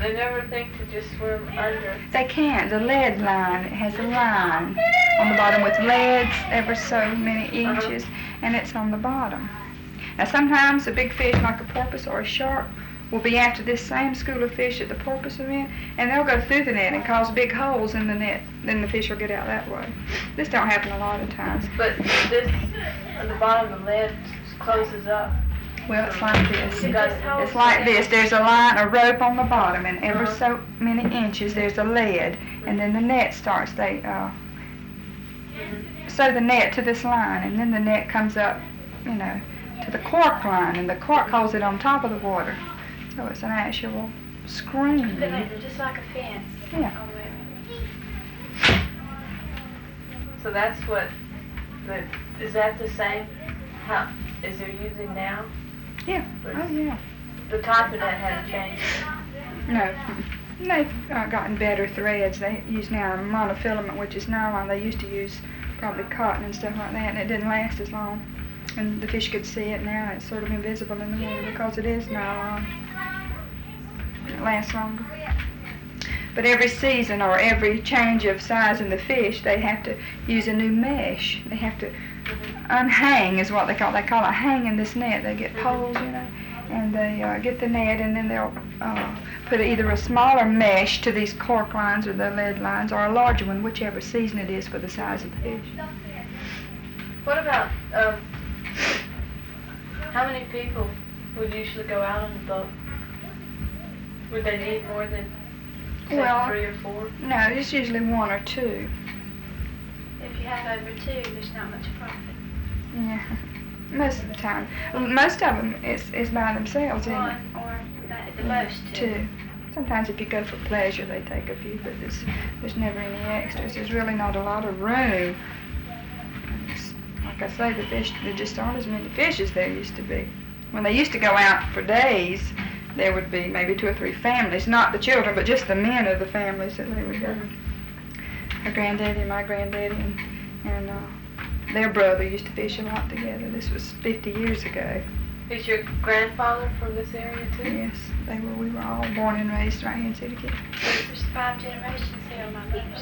They never think to just swim under. They can't. The lead line, it has a line on the bottom with leads ever so many inches, and it's on the bottom. Now sometimes a big fish like a porpoise or a shark will be after this same school of fish that the porpoise are in, and they'll go through the net and cause big holes in the net. Then the fish will get out that way. This don't happen a lot of times. But this, at the bottom of the lid, closes up. Well, it's like this. It's like this. There's a line, a rope on the bottom, and ever so many inches there's a lead, and then the net starts. They sew the net to this line, and then the net comes up, to the cork line, and the cork holds it on top of the water. So it's an actual screen. Just like a fence. Yeah. So that's what. Is that the same? How is they're using now? Yeah. Oh yeah. The type of net hasn't changed. No. They've gotten better threads. They use now monofilament, which is nylon. They used to use probably cotton and stuff like that, and it didn't last as long. And the fish could see it now. It's sort of invisible in the water because it is nylon. It lasts longer. But every season or every change of size in the fish, they have to use a new mesh. They have to unhang is what they call it. They call it hanging this net. They get poles, and they get the net, and then they'll put either a smaller mesh to these cork lines or the lead lines, or a larger one, whichever season it is for the size of the fish. What about how many people would usually go out on the boat? Would they need more than say 3 or 4? No, it's usually 1 or 2. If you have over 2, there's not much profit. Yeah, most of the time. Most of them is by themselves, isn't it? 1 or at the most 2. Sometimes if you go for pleasure, they take a few, but there's never any extras. There's really not a lot of room. Like I say, the fish, there just aren't as many fish as there used to be. When they used to go out for days, there would be maybe 2 or 3 families, not the children, but just the men of the families that they would go. Her granddaddy and my granddaddy and their brother used to fish a lot together. This was 50 years ago. Is your grandfather from this area too? Yes, we were all born and raised right here in Cedar Key. There's 5 generations here on my mother's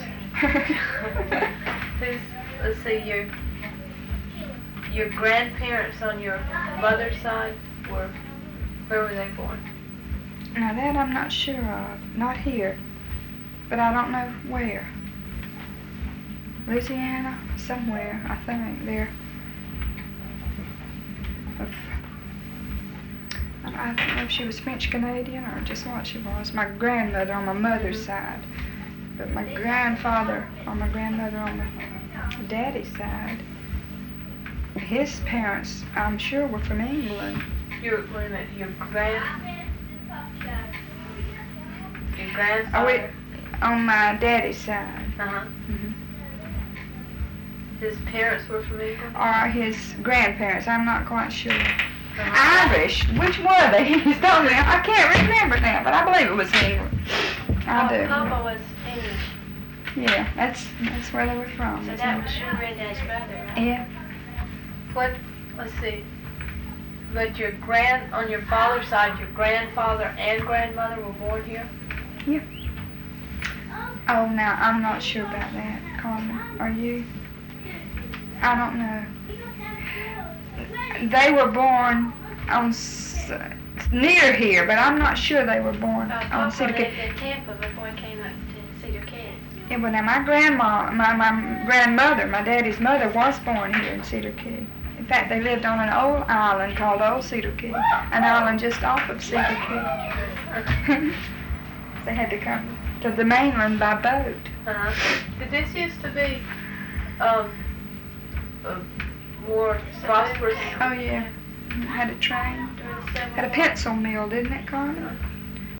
side. Let's see, your grandparents on your mother's side where were they born? Now that I'm not sure of. Not here. But I don't know where. Louisiana? Somewhere, I think. There. I don't know if she was French Canadian or just what she was. My grandmother on my mother's side. But my grandfather on my grandmother on my daddy's side, his parents, I'm sure, were from England. Your grandfather? On my daddy's side. His parents were from England? Or his grandparents, I'm not quite sure. Irish, which were they? He's told me, I can't remember now, but I believe it was England. I do. Papa was English. Yeah, that's where they were from. So that was your granddad's brother, right? Yeah. Let's see. But on your father's side, your grandfather and grandmother were born here? Yeah. Oh, now, I'm not sure about that, Carmen. Are you? I don't know. They were born near here, but I'm not sure they were born on Cedar Key. Papa lived in Tampa before he came up to Cedar Key. Yeah, well, now my grandmother, my daddy's mother, was born here in Cedar Key. In fact, they lived on an old island called Old Cedar Key, an island just off of Cedar Key. They had to come to the mainland by boat. Did this used to be more prosperous? Oh, yeah. Had a train. Had a pencil mill, didn't it, Carmen?